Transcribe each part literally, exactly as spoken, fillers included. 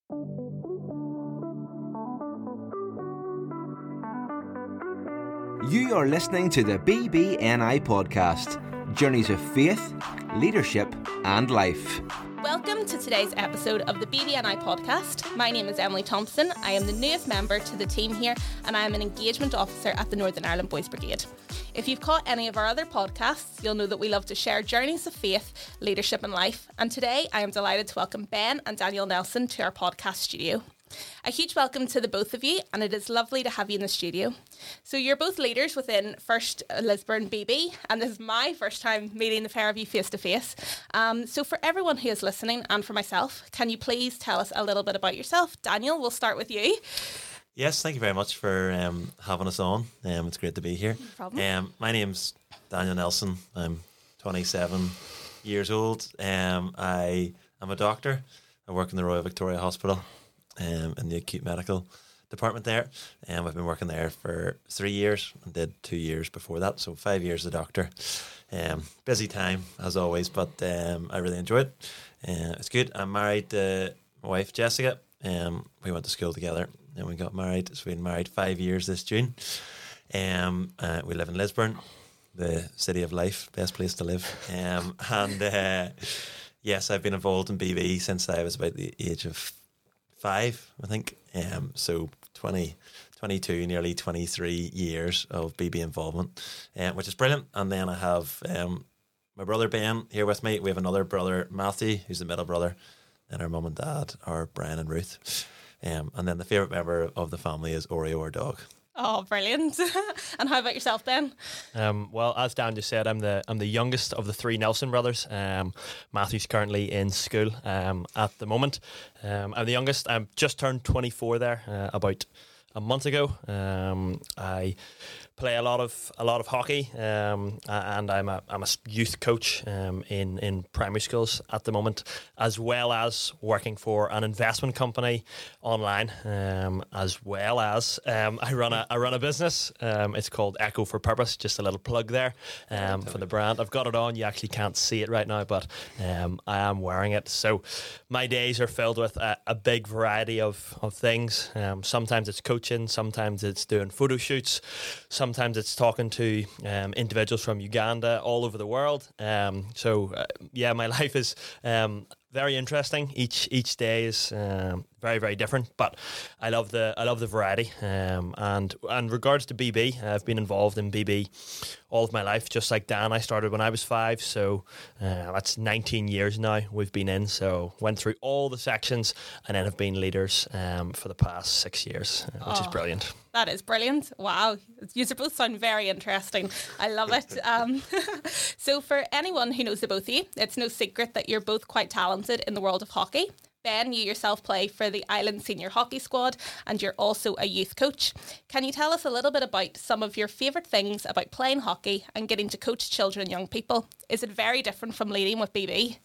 You are listening to the B B N I podcast, Journeys of Faith, Leadership and Life. Welcome to today's episode of the B B N I podcast. My name is Emily Thompson. I am the newest member to the team here and I am an engagement officer at the Northern Ireland Boys Brigade. If you've caught any of our other podcasts, you'll know that we love to share journeys of faith, leadership and life. And today I am delighted to welcome Ben and Daniel Nelson to our podcast studio. A huge welcome to the both of you, and it is lovely to have you in the studio. So you're both leaders within First Lisburn B B, and this is my first time meeting the pair of you face to face. Um, so for everyone who is listening, and for myself, can you please tell us a little bit about yourself? Daniel, we'll start with you. Yes, thank you very much for um, having us on. Um, it's great to be here. No problem. Um, my name's Daniel Nelson. I'm twenty-seven years old. Um, I am a doctor. I work in the Royal Victoria Hospital. Um, in the acute medical department there. Um, I've been working there for three years and did two years before that, so five years as a doctor. Um, busy time, as always, but um, I really enjoy it. Uh, it's good. I'm married to my wife, Jessica. Um, we went to school together and we got married. So we've been married five years this June. Um, uh, we live in Lisburn, the city of life, best place to live. Um, and uh, yes, I've been involved in B B since I was about the age of Five, I think. Um, so twenty, twenty-two, nearly twenty-three years of B B involvement, um, which is brilliant. And then I have um, my brother Ben here with me. We have another brother, Matthew, who's the middle brother, and our mum and dad are Brian and Ruth. Um, and then the favourite member of the family is Oreo, our dog. Oh, brilliant. And how about yourself, Ben? Um, well, as Dan just said, I'm the I'm the youngest of the three Nelson brothers. Um, Matthew's currently in school um, at the moment. Um, I'm the youngest. I'm just turned twenty-four there uh, about a month ago. Um, I play a lot of a lot of hockey, um, and I'm a I'm a youth coach um, in in primary schools at the moment, as well as working for an investment company online, um, as well as um, I run a I run a business. Um, it's called Echo for Purpose. Just a little plug there um, for the brand. I've got it on. You actually can't see it right now, but um, I am wearing it. So my days are filled with a, a big variety of of things. Um, sometimes it's coaching. Sometimes it's doing photo shoots. Sometimes it's talking to um, individuals from Uganda, all over the world. Um, so, uh, yeah, my life is um, very interesting. Each each day is um, very very different, but I love the I love the variety. Um, and in regards to B B, I've been involved in B B all of my life, just like Dan. I started when I was five, so uh, that's nineteen years now we've been in. So went through all the sections, and then have been leaders um, for the past six years, uh, which oh. is brilliant. That is brilliant. Wow. You both sound very interesting. I love it. Um, so for anyone who knows the both of you, it's no secret that you're both quite talented in the world of hockey. Ben, you yourself play for the Island Senior Hockey Squad and you're also a youth coach. Can you tell us a little bit about some of your favourite things about playing hockey and getting to coach children and young people? Is it very different from leading with B B?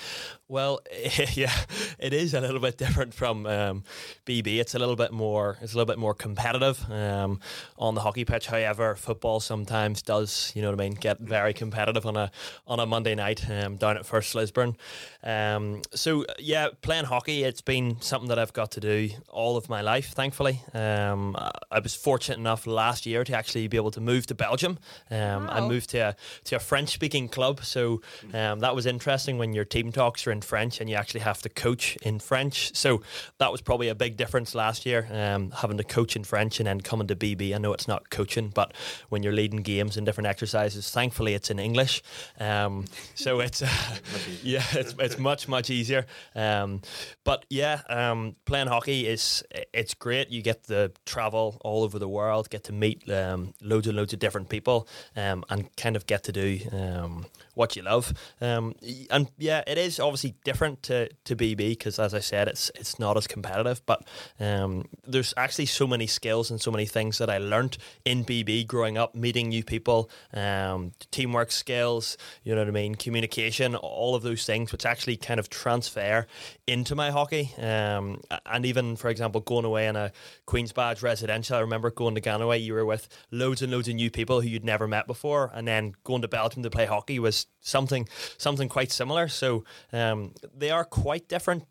Well, yeah, it is a little bit different from um, B B. It's a little bit more. It's a little bit more competitive um, on the hockey pitch. However, football sometimes does, you know what I mean, get very competitive on a on a Monday night um, down at First Lisburn. Um, so yeah, playing hockey, it's been something that I've got to do all of my life. Thankfully, um, I was fortunate enough last year to actually be able to move to Belgium. Um, wow. I moved to a to a French speaking club, so um, that was interesting when your team talks are in French and you actually have to coach in French. So that was probably a big difference last year, um, having to coach in French and then coming to B B. I know it's not coaching, but when you're leading games and different exercises, thankfully it's in English. Um, so it's uh, yeah, it's it's much much easier. Um, but yeah, um, playing hockey is it's great. You get to travel all over the world, get to meet um, loads and loads of different people, um, and kind of get to do um, what you love. Um, and yeah, it is obviously different to, to B B because, as I said, it's it's not as competitive. But um, there's actually so many skills and so many things that I learnt in B B growing up, meeting new people, um, teamwork skills, you know what I mean, communication, all of those things, which actually kind of transfer into my hockey. Um, and even, for example, going away in a Queen's Badge residential, I remember going to Ganaway, you were with loads and loads of new people who you'd never met before, and then going to Belgium to play hockey was something something quite similar. So um, they are quite different, but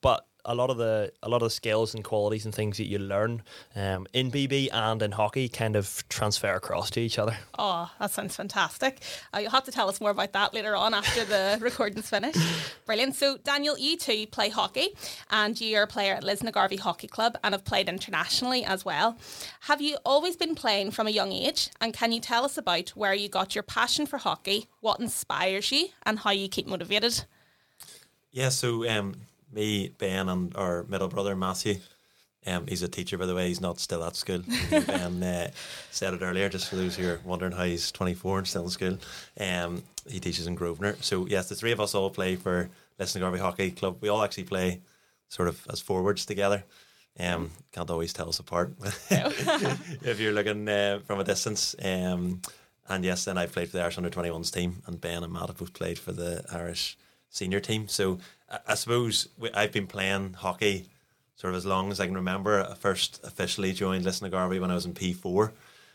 a lot of the a lot of the skills and qualities and things that you learn um, in B B and in hockey kind of transfer across to each other. Oh, that sounds fantastic. Uh, you'll have to tell us more about that later on after the recording's finished. Brilliant. So, Daniel, you too play hockey, and you're a player at Lisnagarvey Hockey Club and have played internationally as well. Have you always been playing from a young age? And can you tell us about where you got your passion for hockey, what inspires you, and how you keep motivated? Yeah, so um, me, Ben, and our middle brother, Matthew, um, he's a teacher, by the way. He's not still at school. Ben uh, said it earlier, just for those who are wondering how he's twenty-four and still in school. Um, he teaches in Grosvenor. So, yes, the three of us all play for Lisnagarvey Hockey Club. We all actually play sort of as forwards together. Um, can't always tell us apart if you're looking uh, from a distance. Um, and, yes, then I played for the Irish under twenty-ones team, and Ben and Matt have both played for the Irish senior team. So I, I suppose we, I've been playing hockey sort of as long as I can remember. I first officially joined Lisnagarvey when I was in P four,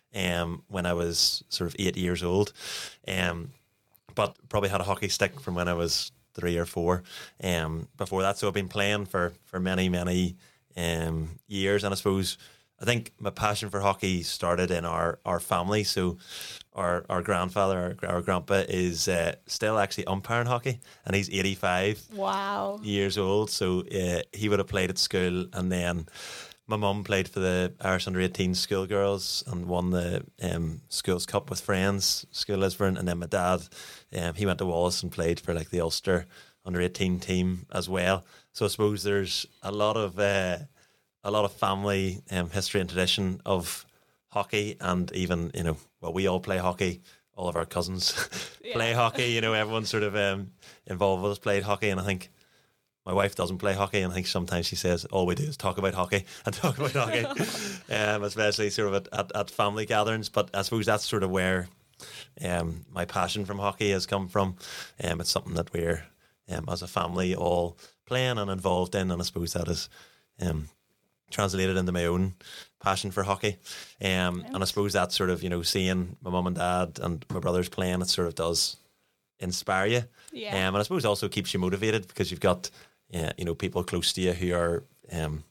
um, when I was sort of eight years old. Um, but probably had a hockey stick from when I was three or four um, before that. So I've been playing for, for many, many um, years. And I suppose I think my passion for hockey started in our, our family. So our our grandfather, our, our grandpa, is uh, still actually umpiring hockey, and he's eighty-five Wow. years old. So uh, he would have played at school, and then my mum played for the Irish under eighteen schoolgirls and won the um, schools cup with friends, School Lisburn. And then my dad, um, he went to Wallace and played for like the Ulster under eighteen team as well. So I suppose there's a lot of uh, a lot of family um, history and tradition of hockey, and even, you know, well, we all play hockey. All of our cousins yeah. play hockey. You know, everyone sort of um, involved with us played hockey, and I think my wife doesn't play hockey, and I think sometimes she says all we do is talk about hockey and talk about hockey, um, especially sort of at, at, at family gatherings. But I suppose that's sort of where um, my passion from hockey has come from. Um, it's something that we're, um, as a family, all playing and involved in, and I suppose that is um, translated into my own passion for hockey. Um, and I suppose that sort of, you know, seeing my mum and dad and my brothers playing, it sort of does inspire you. Yeah. Um, and I suppose also keeps you motivated, because you've got, uh, you know, people close to you who are um,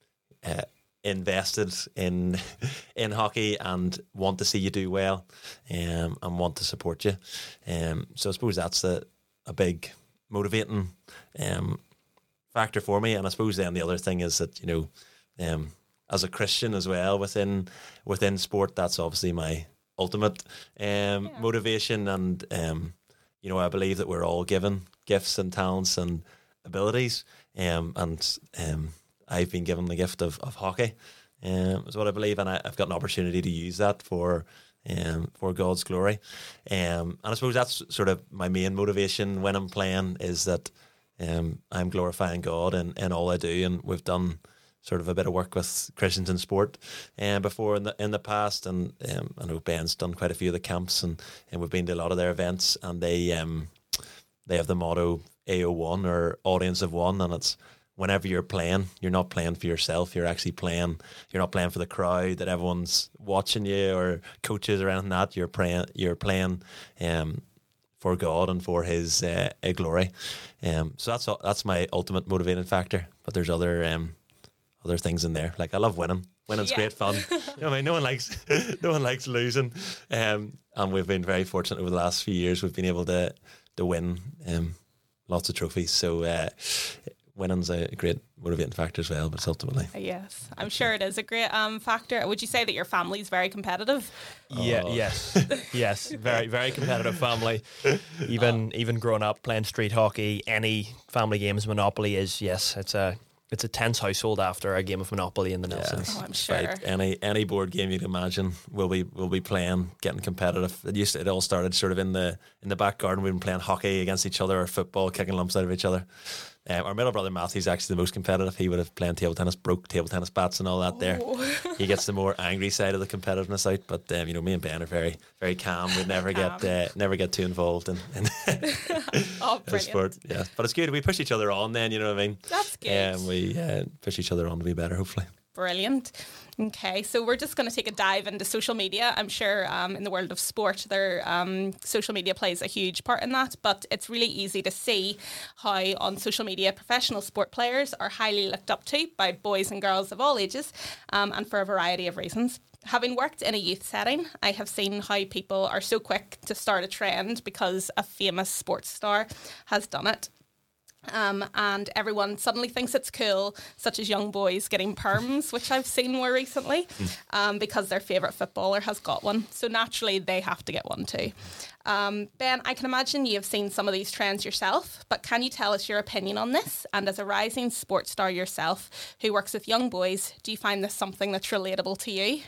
uh, invested in in hockey and want to see you do well, um, and want to support you. Um, so I suppose that's a, a big motivating um, factor for me. And I suppose then the other thing is that, you know, um, as a Christian as well within within sport, that's obviously my ultimate um, yeah. motivation. And um, you know, I believe that we're all given gifts and talents and abilities, um, and um, I've been given the gift of, of hockey, um, is what I believe, and I, I've got an opportunity to use that for um, for God's glory. Um, and I suppose that's sort of my main motivation when I'm playing, is that um, I'm glorifying God in, in all I do. And we've done sort of a bit of work with Christians in sport um, before in the in the past, and um, I know Ben's done quite a few of the camps, and, and we've been to a lot of their events, and they um, they have the motto A O one, or audience of one, and it's whenever you're playing, you're not playing for yourself, you're actually playing, you're not playing for the crowd that everyone's watching you or coaches or anything like that, you're playing, you're playing um, for God and for His uh, glory. Um, so that's that's my ultimate motivating factor, but there's other um, other things in there. Like, I love winning. Winning's yeah. great fun. You know, I mean, no one likes no one likes losing. Um, and we've been very fortunate over the last few years. We've been able to to win um, lots of trophies. So uh, winning's a great motivating factor as well. But it's ultimately, yes, I'm sure it is a great um, factor. Would you say that your family's very competitive? Yeah. Oh. Yes. Yes. Very, very competitive family. Even, oh. even growing up playing street hockey, any family games, Monopoly is yes. It's a It's a tense household after a game of Monopoly in the Nelsons. Yeah. Oh, I'm sure. Right. Any any board game you'd imagine, we'll be we'll be playing, getting competitive. It used to, it all started sort of in the in the back garden. We've been playing hockey against each other, or football, kicking lumps out of each other. Um, our middle brother Matthew's actually the most competitive. He would have played table tennis, broke table tennis bats and all that. Oh. There, he gets the more angry side of the competitiveness out. But um, you know, me and Ben are very very calm. We'd never get uh, never get too involved in, in oh, brilliant. sport. Yeah, but it's good. We push each other on. Then, you know what I mean. That's good. And um, we uh, push each other on to be better, hopefully. Brilliant. Okay, so we're just going to take a dive into social media. I'm sure um, in the world of sport, their um, social media plays a huge part in that, but it's really easy to see how on social media professional sport players are highly looked up to by boys and girls of all ages, um, and for a variety of reasons. Having worked in a youth setting, I have seen how people are so quick to start a trend because a famous sports star has done it. Um, and everyone suddenly thinks it's cool, such as young boys getting perms, which I've seen more recently, um, because their favourite footballer has got one. So naturally, they have to get one too. Um, Ben, I can imagine you have seen some of these trends yourself, but can you tell us your opinion on this? And as a rising sports star yourself who works with young boys, do you find this something that's relatable to you?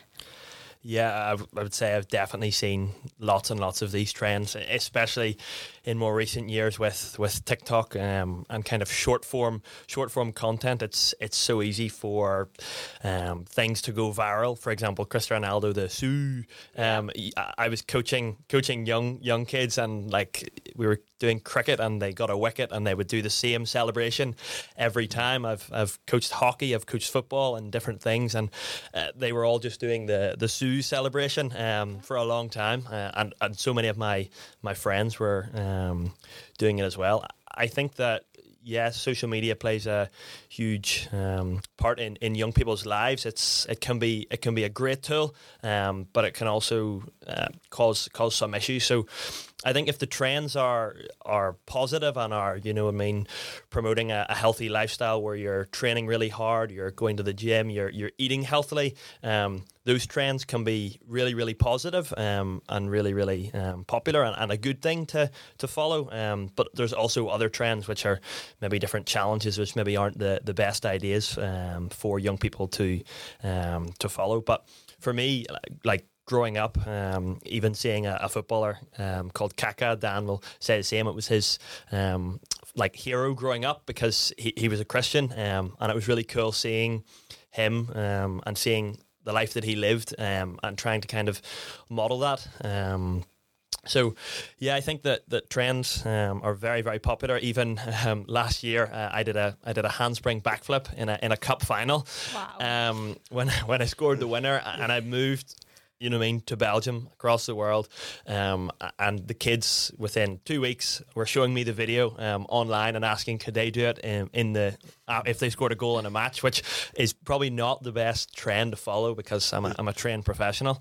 Yeah, I, w- I would say I've definitely seen lots and lots of these trends, especially in more recent years with, with TikTok um, and kind of short form short form content. It's it's so easy for um, things to go viral. For example, Cristiano Ronaldo, the Sue. Um, I, I was coaching coaching young young kids, and like we were doing cricket, and they got a wicket, and they would do the same celebration every time. I've I've coached hockey, I've coached football, and different things, and uh, they were all just doing the the Sue celebration um, for a long time, uh, and and so many of my my friends were um, doing it as well. I think that yes, social media plays a huge um, part in, in young people's lives. It's it can be it can be a great tool, um, but it can also uh, cause cause some issues. So I think if the trends are are positive and are, you know, I mean, promoting a, a healthy lifestyle where you're training really hard, you're going to the gym, you're you're eating healthily, um, those trends can be really, really positive, um, and really, really um, popular and, and a good thing to to follow. Um, but there's also other trends which are maybe different challenges, which maybe aren't the, the best ideas um, for young people to um, to follow. But for me, like growing up, um, even seeing a, a footballer um, called Kaká, Dan will say the same. It was his um, like hero growing up because he, he was a Christian, um, and it was really cool seeing him um, and seeing the life that he lived, um, and trying to kind of model that. Um, So, yeah, I think that, that trends um, are very, very popular. Even um, last year, uh, I did a I did a handspring backflip in a in a cup final. Wow. Um, when when I scored the winner, and I moved, you know what I mean, to Belgium, across the world, um, and the kids within two weeks were showing me the video um, online and asking could they do it in, in the uh, if they scored a goal in a match, which is probably not the best trend to follow because I'm a, I'm a trained professional.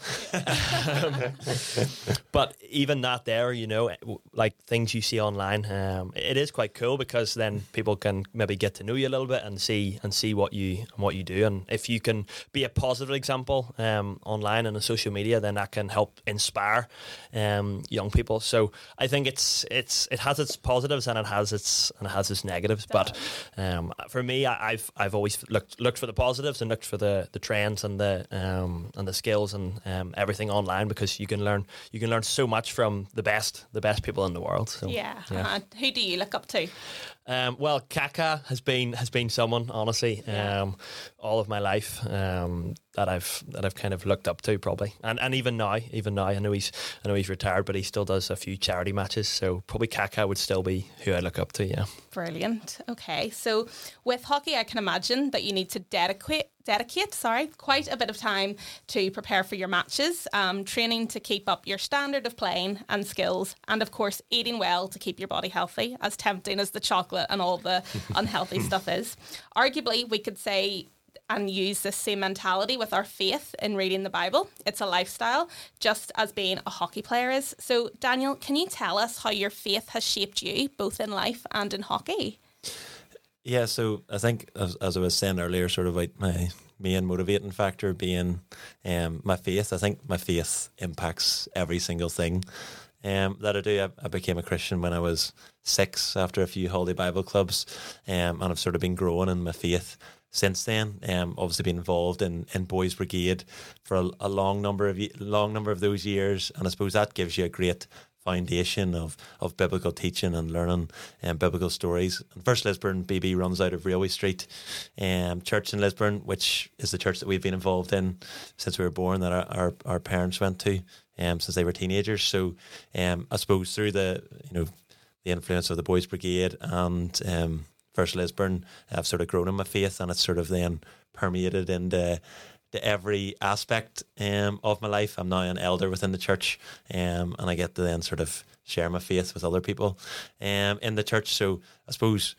um, but even that there, you know, like things you see online, um, it is quite cool because then people can maybe get to know you a little bit and see and see what you what you do, and if you can be a positive example um, online and on social media, then that can help inspire um, young people. So I think it's it's it has its positives and it has its and it has its negatives. But um, for me, I, I've I've always looked looked for the positives and looked for the, the trends and the um, and the skills and um, everything online, because you can learn you can learn so much from the best the best people in the world. So, yeah. yeah. Uh-huh. Who do you look up to? Um, well, Kaká has been has been someone, honestly, Yeah. um, all of my life um, that I've that I've kind of looked up to, probably, and and even now, even now, I know he's I know he's retired, but he still does a few charity matches, so probably Kaká would still be who I look up to. Yeah. Brilliant. Okay, so with hockey, I can imagine that you need to dedicate dedicate, sorry, quite a bit of time to prepare for your matches, um, training to keep up your standard of playing and skills, and of course eating well to keep your body healthy, as tempting as the chocolate and all the unhealthy stuff is. Arguably, we could say and use this same mentality with our faith in reading the Bible. It's a lifestyle, just as being a hockey player is. So, Daniel, can you tell us how your faith has shaped you, both in life and in hockey? Yeah, so I think, as, as I was saying earlier, sort of like my main motivating factor being um, my faith. I think my faith impacts every single thing um, that I do. I, I became a Christian when I was six after a few holiday Bible clubs, um, and I've sort of been growing in my faith since then. Um, obviously been involved in, in Boys Brigade for a, a long number of long number of those years, and I suppose that gives you a great foundation of, of biblical teaching and learning um, biblical stories. And First Lisburn B B runs out of Railway Street um, Church in Lisburn, which is the church that we've been involved in since we were born, that our, our, our parents went to um, since they were teenagers. So um, I suppose through the you know the influence of the Boys Brigade and um, First Lisburn, I've sort of grown in my faith, and it's sort of then permeated into to every aspect um, of my life. I'm now an elder within the church, um, and I get to then sort of share my faith with other people um, in the church. So I suppose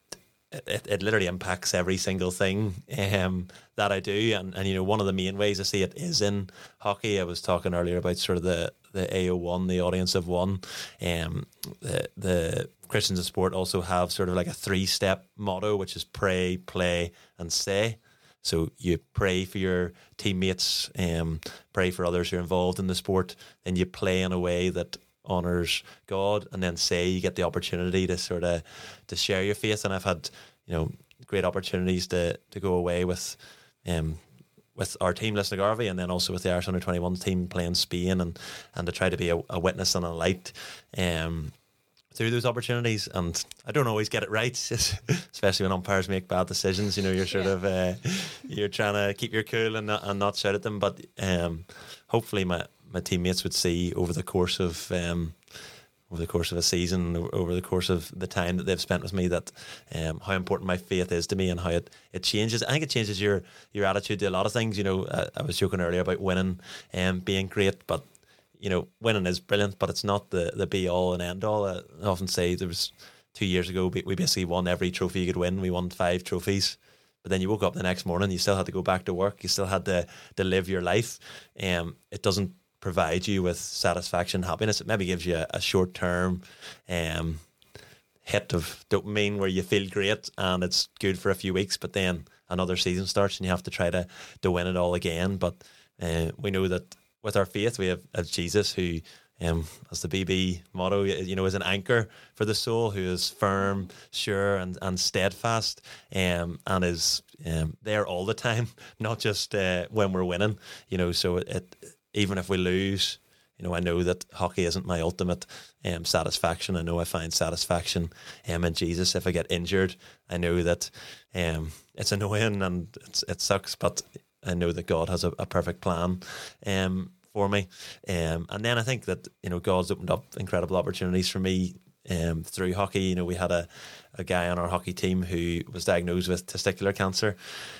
it, it literally impacts every single thing um, that I do. And, and, you know, one of the main ways I see it is in hockey. I was talking earlier about sort of the, the A O one, the audience of one. Um, the, the Christians in Sport also have sort of like a three-step motto, which is pray, play, and stay. So you pray for your teammates, um, pray for others who are involved in the sport, then you play in a way that honours God, and then say you get the opportunity to sort of to share your faith. And I've had, you know, great opportunities to to go away with um with our team, Lisnagarvey, and then also with the Irish under twenty-one team playing Spain, and and to try to be a, a witness and a light um through those opportunities. And I don't always get it right, especially when umpires make bad decisions. You know, you're sort yeah. of uh, you're trying to keep your cool and not, and not shout at them. But um, hopefully, my, my teammates would see over the course of um, over the course of a season, over the course of the time that they've spent with me, that um, how important my faith is to me and how it, it changes. I think it changes your your attitude to a lot of things. You know, I, I was joking earlier about winning and um, being great, but you know, winning is brilliant, but it's not the, the be all and end all. I often say there was two years ago, we basically won every trophy you could win. We won five trophies, but then you woke up the next morning, you still had to go back to work. You still had to, to live your life. Um, it doesn't provide you with satisfaction, happiness. It maybe gives you a, a short term um, hit of dopamine where you feel great and it's good for a few weeks, but then another season starts and you have to try to, to win it all again. But uh, we know that with our faith, we have, have Jesus, who, um, as the B B motto, you know, is an anchor for the soul, who is firm, sure, and, and steadfast, um, and is um, there all the time, not just uh, when we're winning. You know, so it, it even if we lose, you know, I know that hockey isn't my ultimate um, satisfaction. I know I find satisfaction um, in Jesus. If I get injured, I know that um, it's annoying and it's, it sucks, but I know that God has a, a perfect plan um, for me. Um, and then I think that, you know, God's opened up incredible opportunities for me um, through hockey. You know, we had a, a guy on our hockey team who was diagnosed with testicular cancer,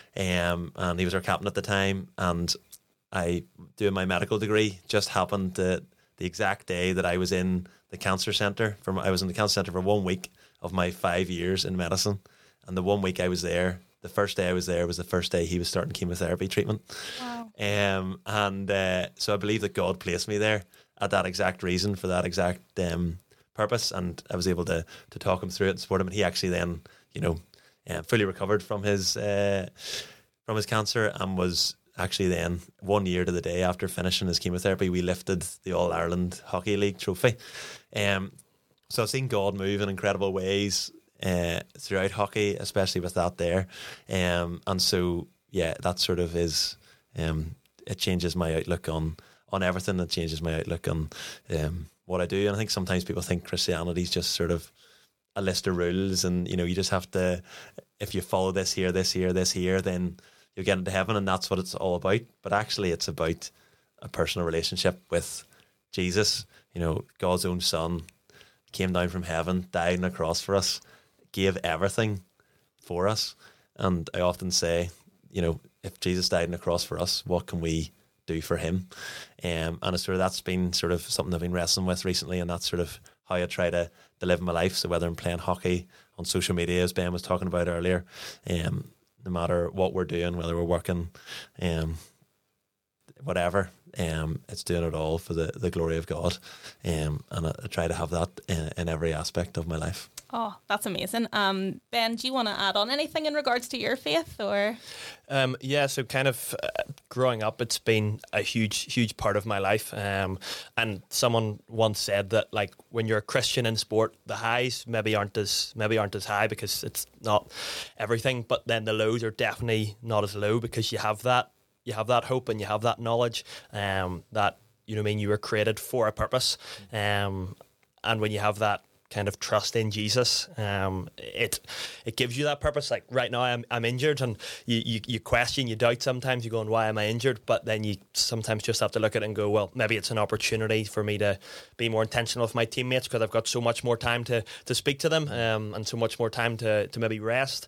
um, and he was our captain at the time. And I, doing my medical degree, just happened to the exact day that I was in the cancer centre. For I was in the cancer centre for one week of my five years in medicine. And the one week I was there, the first day I was there was the first day he was starting chemotherapy treatment. Wow. Um, and uh, so I believe that God placed me there at that exact reason, for that exact um, purpose. And I was able to to talk him through it and support him. And he actually then, you know, uh, fully recovered from his uh, from his cancer, and was actually then one year to the day after finishing his chemotherapy, we lifted the All Ireland Hockey League trophy. Um, so I've seen God move in incredible ways Uh, throughout hockey, especially with that there, um, and so yeah, that sort of is. Um, it changes my outlook on on everything. It changes my outlook on um, what I do. And I think sometimes people think Christianity is just sort of a list of rules, and you know, you just have to, if you follow this here, this here, this here, then you'll get into heaven, and that's what it's all about. But actually, it's about a personal relationship with Jesus. You know, God's own Son came down from heaven, died on a cross for us, gave everything for us. And I often say, you know, if Jesus died on the cross for us, what can we do for him? Um, and it's sort of, that's been sort of something I've been wrestling with recently, and that's sort of how I try to, to live my life. So whether I'm playing hockey on social media, as Ben was talking about earlier, um, no matter what we're doing, whether we're working, um, whatever, um, it's doing it all for the, the glory of God. Um, and I, I try to have that in, in every aspect of my life. Oh, that's amazing. Um, Ben, do you want to add on anything in regards to your faith, or? Um, yeah, so kind of uh, growing up, it's been a huge, huge part of my life. Um, and someone once said that, like, when you're a Christian in sport, the highs maybe aren't as maybe aren't as high because it's not everything, but then the lows are definitely not as low because you have that you have that hope and you have that knowledge um, that, you know what I mean, you were created for a purpose. Um, and when you have that kind of trust in Jesus. Um, it it gives you that purpose. Like right now, I'm I'm injured, and you, you you question, you doubt sometimes. You go, why am I injured? But then you sometimes just have to look at it and go, well, maybe it's an opportunity for me to be more intentional with my teammates because I've got so much more time to to speak to them, um, and so much more time to to maybe rest.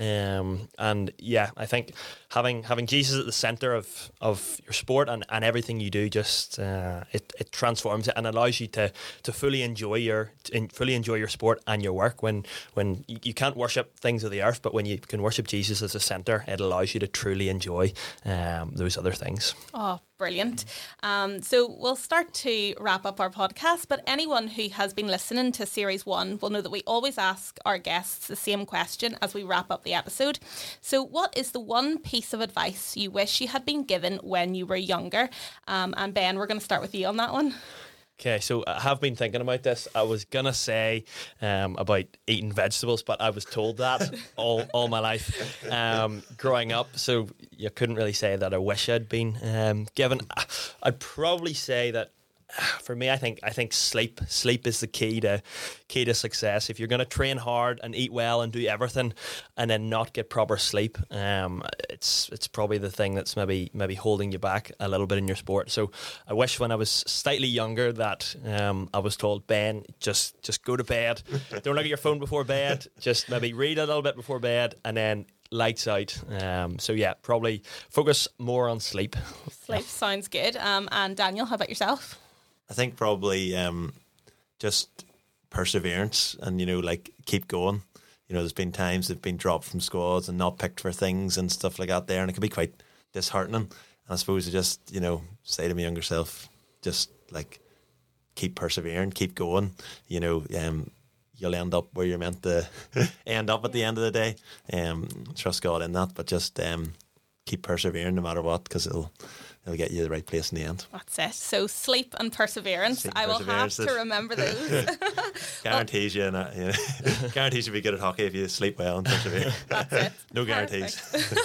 Um, and yeah, I think having having Jesus at the centre of of your sport and, and everything you do, just uh, it it transforms it and allows you to to fully enjoy your in, fully enjoy your sport and your work. When when you, you can't worship things of the earth, but when you can worship Jesus as a centre, it allows you to truly enjoy um, those other things. Oh, brilliant. Um, so we'll start to wrap up our podcast, but anyone who has been listening to series one will know that we always ask our guests the same question as we wrap up the episode. So what is the one piece of advice you wish you had been given when you were younger? Um, and Ben, we're going to start with you on that one. Okay, so I have been thinking about this. I was gonna say um, about eating vegetables, but I was told that all, all my life um, growing up. So you couldn't really say that I wish I'd been um, given. I'd probably say that for me, I think I think sleep sleep is the key to key to success. If you're going to train hard and eat well and do everything, and then not get proper sleep, um, it's it's probably the thing that's maybe maybe holding you back a little bit in your sport. So I wish when I was slightly younger that um, I was told, Ben, just just go to bed. Don't look at your phone before bed. Just maybe read a little bit before bed, and then lights out. Um, so yeah, probably focus more on sleep. Sleep sounds good. Um, and Daniel, how about yourself? I think probably um, just perseverance and, you know, like keep going. You know, there's been times they've been dropped from squads and not picked for things and stuff like that there, and it can be quite disheartening. And I suppose to just, you know, say to my younger self, just like keep persevering, keep going. You know, um, you'll end up where you're meant to end up at the end of the day. Um, trust God in that, but just um, keep persevering no matter what, because it'll it'll get you to the right place in the end. That's it. So sleep and perseverance. Sleep I will perseverance have to remember those. Guarantees you, not, you know, guarantees you'll be good at hockey if you sleep well and persevere. That's it. No guarantees.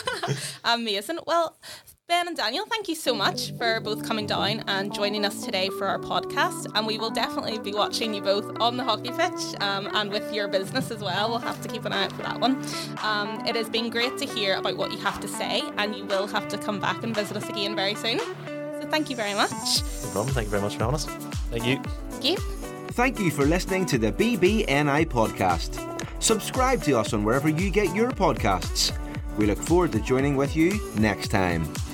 Amazing. Well, Ben and Daniel, thank you so much for both coming down and joining us today for our podcast. And we will definitely be watching you both on the hockey pitch um, and with your business as well. We'll have to keep an eye out for that one. Um, it has been great to hear about what you have to say, and you will have to come back and visit us again very soon. So thank you very much. No problem. Thank you very much for having us. Thank you. Thank you. Thank you for listening to the B B N I podcast. Subscribe to us on wherever you get your podcasts. We look forward to joining with you next time.